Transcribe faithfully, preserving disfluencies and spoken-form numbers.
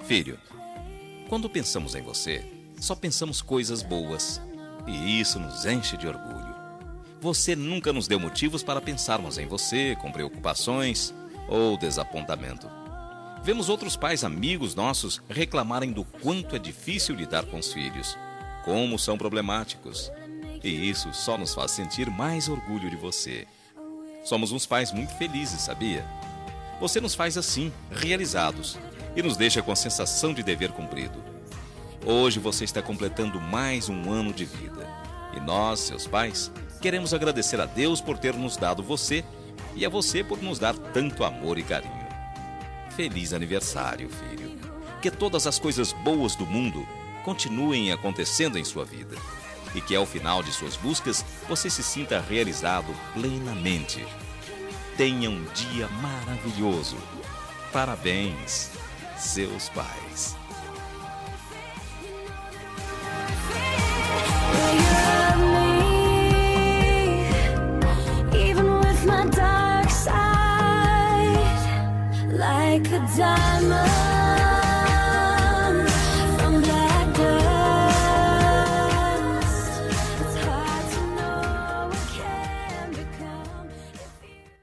Filho, quando pensamos em você, só pensamos coisas boas. E isso nos enche de orgulho. Você nunca nos deu motivos para pensarmos em você com preocupações ou desapontamento. Vemos outros pais amigos nossos reclamarem do quanto é difícil lidar com os filhos, como são problemáticos. E isso só nos faz sentir mais orgulho de você. Somos uns pais muito felizes, sabia? Você nos faz assim, realizados, e nos deixa com a sensação de dever cumprido. Hoje você está completando mais um ano de vida. E nós, seus pais, queremos agradecer a Deus por ter nos dado você e a você por nos dar tanto amor e carinho. Feliz aniversário, filho. Que todas as coisas boas do mundo continuem acontecendo em sua vida. E que ao final de suas buscas você se sinta realizado plenamente. Tenha um dia maravilhoso. Parabéns, seus pais. Like a diamond